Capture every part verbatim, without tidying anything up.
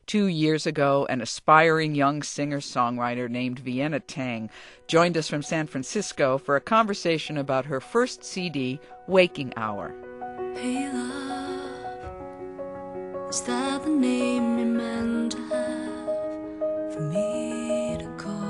Two years ago, an aspiring young singer-songwriter named Vienna Teng joined us from San Francisco for a conversation about her first C D, Waking Hour. Hey love, is that the name you meant to have for me to call?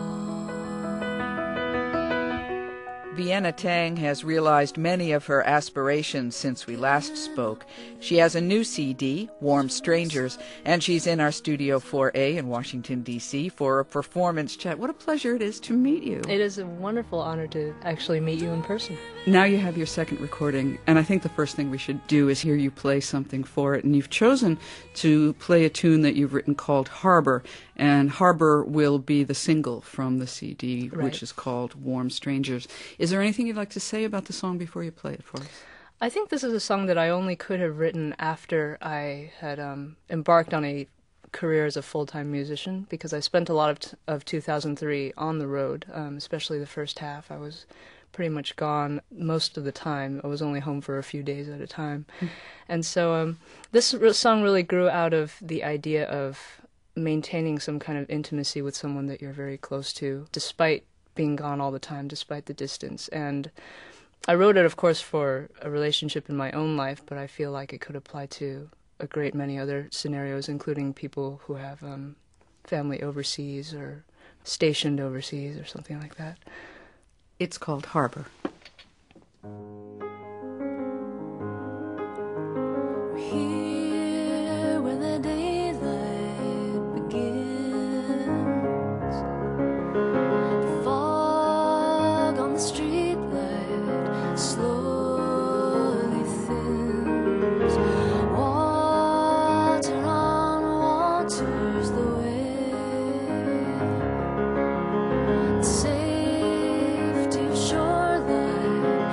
Vienna Teng has realized many of her aspirations since we last spoke. She has a new C D, Warm Strangers, and she's in our Studio four A in Washington, D C for a performance chat. What a pleasure it is to meet you. It is a wonderful honor to actually meet you in person. Now you have your second recording, and I think the first thing we should do is hear you play something for it. And you've chosen to play a tune that you've written called Harbor, and Harbor will be the single from the C D, right, which is called Warm Strangers. Is there anything you'd like to say about the song before you play it for us? I think this is a song that I only could have written after I had um, embarked on a career as a full-time musician, because I spent a lot of, t- of two thousand three on the road, um, especially the first half. I was pretty much gone most of the time. I was only home for a few days at a time. Mm. And so um, this r- song really grew out of the idea of maintaining some kind of intimacy with someone that you're very close to, despite being gone all the time, despite the distance. And I wrote it, of course, for a relationship in my own life, but I feel like it could apply to a great many other scenarios, including people who have um, family overseas or stationed overseas or something like that. It's called Harbor. Here where the daylight begins, the fog on the streetlight slowly thins. Water on water's the way. The safety of shoreline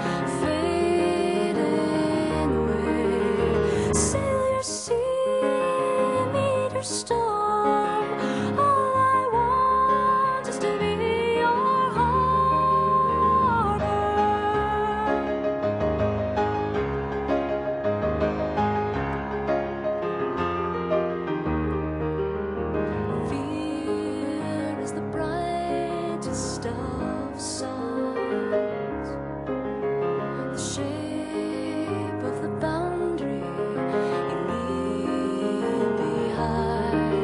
fading away. Sail your sea, meet your storm. All I want is to be your harbor. Fear is the brightest of suns. The shape of the boundary you leave behind.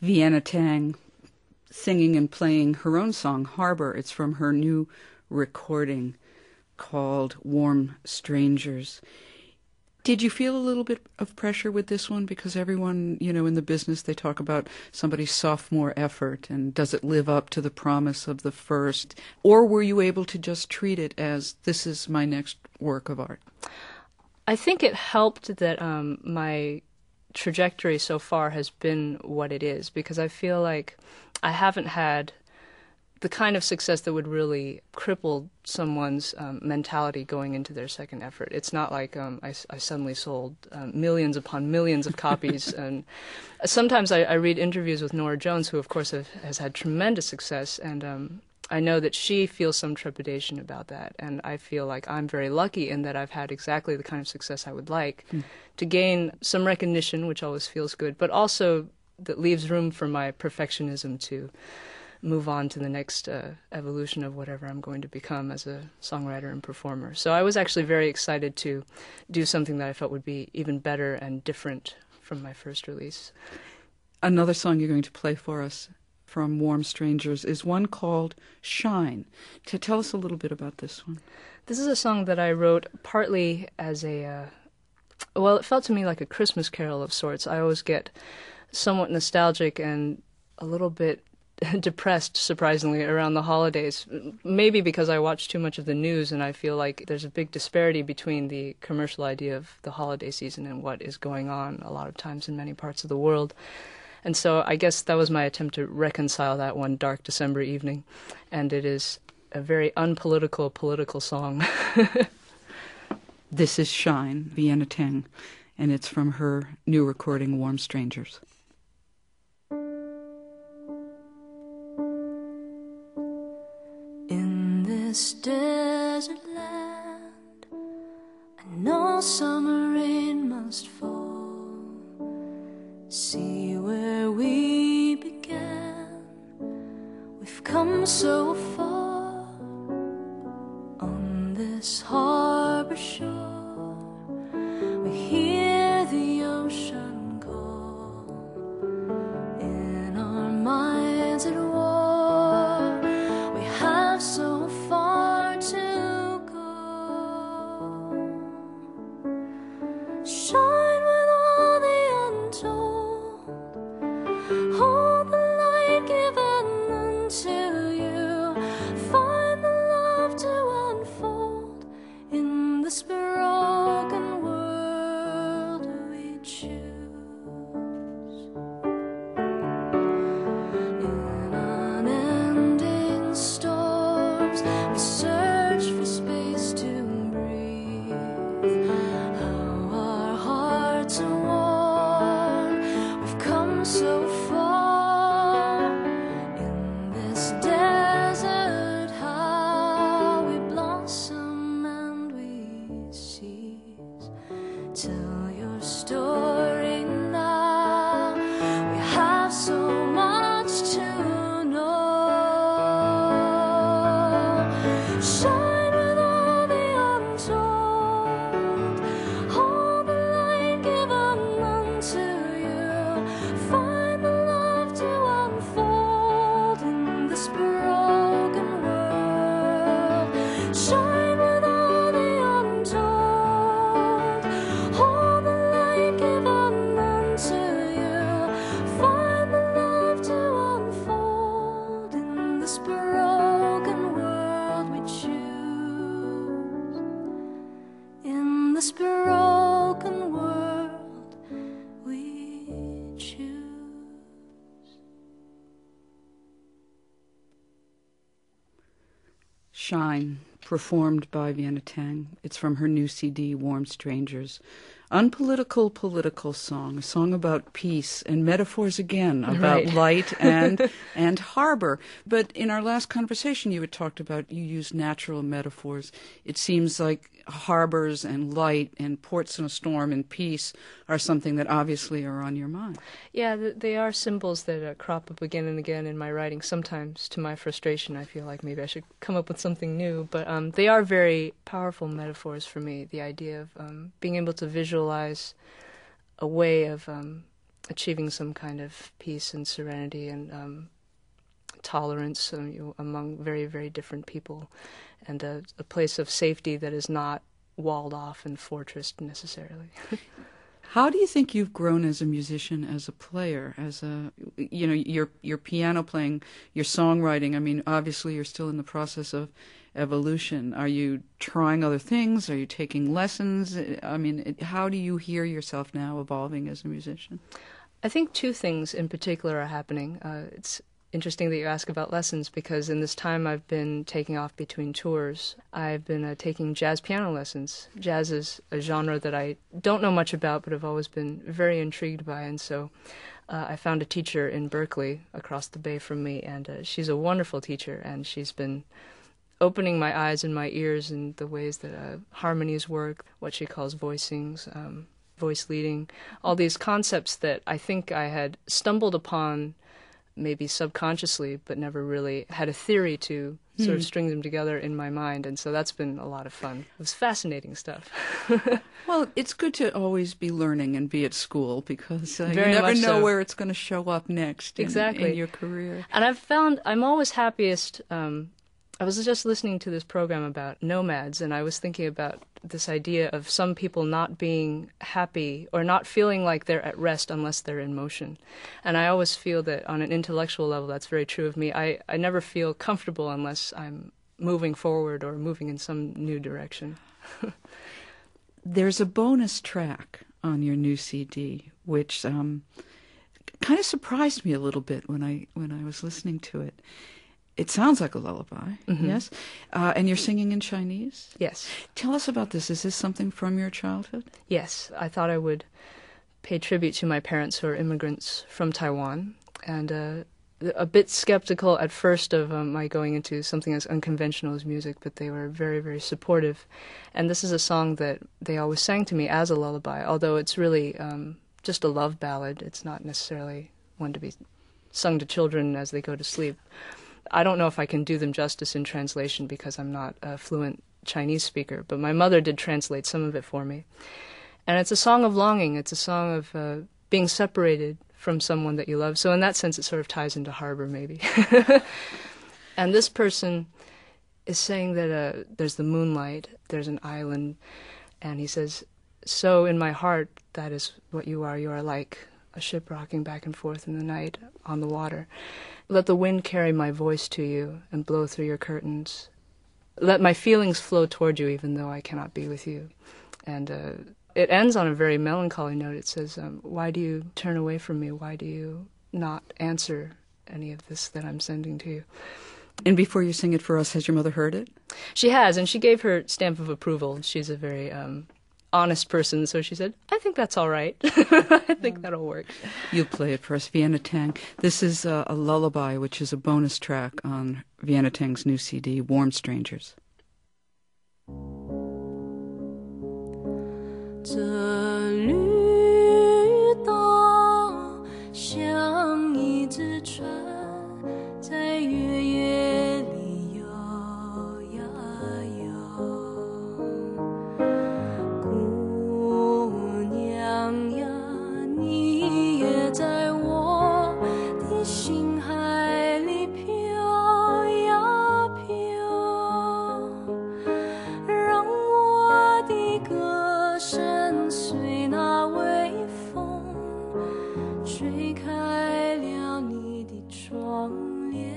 Vienna Tang singing and playing her own song, Harbor. It's from her new recording called Warm Strangers. Did you feel a little bit of pressure with this one? Because everyone, you know, in the business, they talk about somebody's sophomore effort and does it live up to the promise of the first? Or were you able to just treat it as this is my next work of art? I think it helped that um, my trajectory so far has been what it is, because I feel like I haven't had the kind of success that would really cripple someone's um, mentality going into their second effort. It's not like um, I, I suddenly sold um, millions upon millions of copies. And sometimes I, I read interviews with Norah Jones, who of course have, has had tremendous success, and um, I know that she feels some trepidation about that. And I feel like I'm very lucky in that I've had exactly the kind of success I would like mm. to gain some recognition, which always feels good, but also that leaves room for my perfectionism to move on to the next uh, evolution of whatever I'm going to become as a songwriter and performer. So I was actually very excited to do something that I felt would be even better and different from my first release. Another song you're going to play for us from Warm Strangers is one called Shine. To tell us a little bit about this one. This is a song that I wrote partly as a, uh, well, it felt to me like a Christmas carol of sorts. I always get somewhat nostalgic and a little bit depressed, surprisingly, around the holidays. Maybe because I watch too much of the news and I feel like there's a big disparity between the commercial idea of the holiday season and what is going on a lot of times in many parts of the world. And so I guess that was my attempt to reconcile that one dark December evening. And it is a very unpolitical, political song. This is Shine, Vienna Tang, and it's from her new recording, Warm Strangers. In this desert land, I know summer rain must fall. See where we began, we've come so far. On this harbor shore, we hear the ocean call. In our minds at war, we have so far to go. Shine with all the untold, hold the light given unto you. Find the love to unfold in this broken world we choose. In unending storms, we search for space to breathe. How our hearts are warm, we've come so far. In this desert, how we blossom and we cease. Tell your story now, we have so much to know. Shine with all the untold, hold the light given unto you. Find the love to unfold in this broken world. Shine with all the untold, hold the light given unto you. Find the love to unfold in this broken world we choose. In this broken world we choose. Shine, performed by Vienna Tang. It's from her new C D, Warm Strangers. Unpolitical, political song, a song about peace and metaphors again, about Right. light and and harbor. But in our last conversation, you had talked about you use natural metaphors. It seems like harbors and light and ports in a storm and peace are something that obviously are on your mind. Yeah, th- they are symbols that uh, crop up again and again in my writing. Sometimes, to my frustration, I feel like maybe I should come up with something new. But um, they are very powerful metaphors for me. The idea of um, being able to visualize a way of um, achieving some kind of peace and serenity and um, tolerance um, you know, among very, very different people, and a, a place of safety that is not walled off and fortressed necessarily. How do you think you've grown as a musician, as a player, as a, you know, your your piano playing, your songwriting? I mean, obviously you're still in the process of evolution. Are you trying other things? Are you taking lessons? I mean, how do you hear yourself now evolving as a musician? I think two things in particular are happening. Uh, it's interesting that you ask about lessons, because in this time I've been taking off between tours, I've been uh, taking jazz piano lessons. Jazz is a genre that I don't know much about, but have always been very intrigued by, and so uh, I found a teacher in Berkeley across the bay from me, and uh, she's a wonderful teacher, and she's been opening my eyes and my ears in the ways that uh, harmonies work, what she calls voicings, um, voice leading, all these concepts that I think I had stumbled upon maybe subconsciously, but never really had a theory to sort of string them together in my mind. And so that's been a lot of fun. It was fascinating stuff. Well, it's good to always be learning and be at school, because uh, you Very never much know so. where it's going to show up next in, Exactly. in your career. And I've found I'm always happiest. Um, I was just listening to this program about nomads, and I was thinking about this idea of some people not being happy or not feeling like they're at rest unless they're in motion. And I always feel that on an intellectual level that's very true of me. I, I never feel comfortable unless I'm moving forward or moving in some new direction. There's a bonus track on your new C D, which um, kind of surprised me a little bit when I when I was listening to it. It sounds like a lullaby, mm-hmm. yes? Uh, and you're singing in Chinese? Yes. Tell us about this. Is this something from your childhood? Yes. I thought I would pay tribute to my parents, who are immigrants from Taiwan, and uh, a bit skeptical at first of um, my going into something as unconventional as music, but they were very, very supportive. And this is a song that they always sang to me as a lullaby, although it's really um, just a love ballad. It's not necessarily one to be sung to children as they go to sleep. I don't know if I can do them justice in translation because I'm not a fluent Chinese speaker, but my mother did translate some of it for me. And it's a song of longing. It's a song of uh, being separated from someone that you love. So in that sense, it sort of ties into Harbor, maybe. And this person is saying that uh, there's the moonlight, there's an island, and he says, so in my heart, that is what you are. You are like a ship rocking back and forth in the night on the water. Let the wind carry my voice to you and blow through your curtains. Let my feelings flow toward you even though I cannot be with you. And uh, it ends on a very melancholy note. It says, um, why do you turn away from me? Why do you not answer any of this that I'm sending to you? And before you sing it for us, has your mother heard it? She has, and she gave her stamp of approval. She's a very um, honest person, so she said, I think that's all right. I think that'll work. You'll play it for us, Vienna Teng. This is uh, a lullaby, which is a bonus track on Vienna Teng's new C D, Warm Strangers. 这绿岛像一只船，在月夜里摇呀摇。姑娘呀，你也在我的心海里飘呀飘，让我的歌声随那微风吹开了你的窗帘，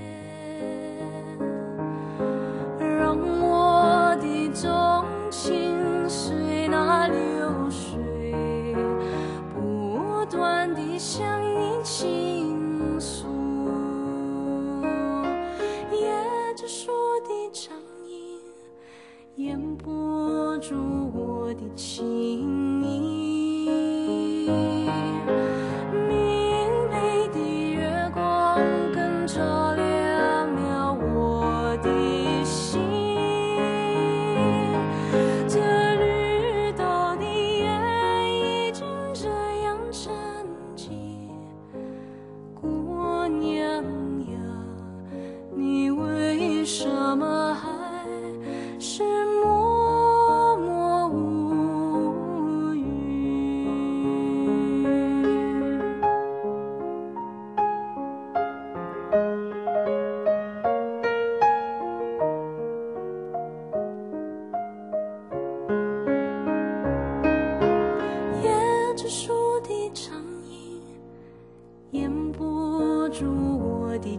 让我的钟情随那流水不断地向你倾诉，椰子树的长影掩不住我的情意，明媚的月光更照亮了我的心。这绿岛的夜已经这样沉寂，姑娘呀，你为什么还是默默无语？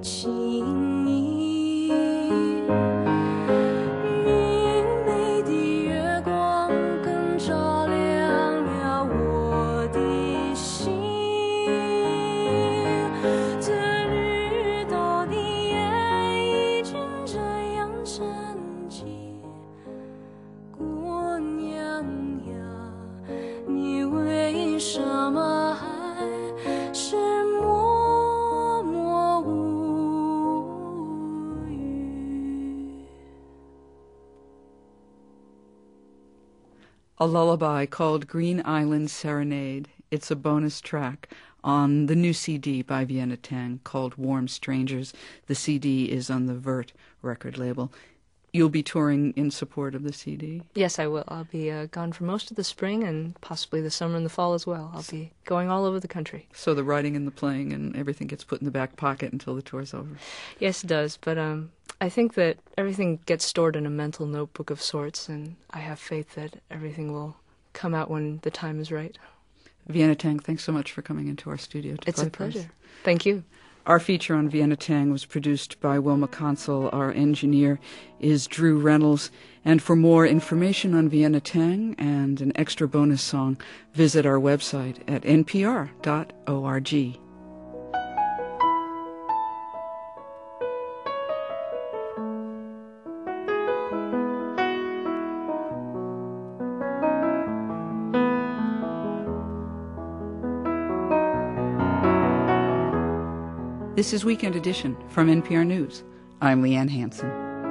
情意，明媚的月光更照亮了我的心。这绿岛的夜已经这样沉寂，姑娘呀，你为什么还是默默无语？ A lullaby called Green Island Serenade. It's a bonus track on the new C D by Vienna Teng called Warm Strangers. The C D is on the Vert record label. You'll be touring in support of the C D? Yes, I will. I'll be uh, gone for most of the spring and possibly the summer and the fall as well. I'll be going all over the country. So the writing and the playing and everything gets put in the back pocket until the tour's over? Yes, it does. But um, I think that everything gets stored in a mental notebook of sorts, and I have faith that everything will come out when the time is right. Vienna Teng, thanks so much for coming into our studio to It's play a pleasure. for us. Thank you. Our feature on Vienna Teng was produced by Wilma Consul. Our engineer is Drew Reynolds. And for more information on Vienna Teng and an extra bonus song, visit our website at n p r dot org. This is Weekend Edition from N P R News. I'm Leanne Hansen.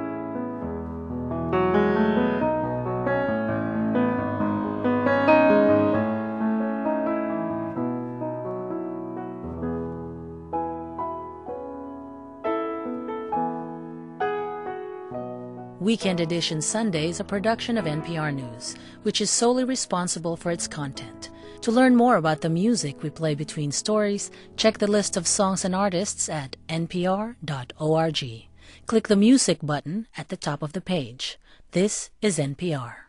Weekend Edition Sunday is a production of N P R News, which is solely responsible for its content. To learn more about the music we play between stories, check the list of songs and artists at n p r dot org. Click the Music button at the top of the page. This is N P R.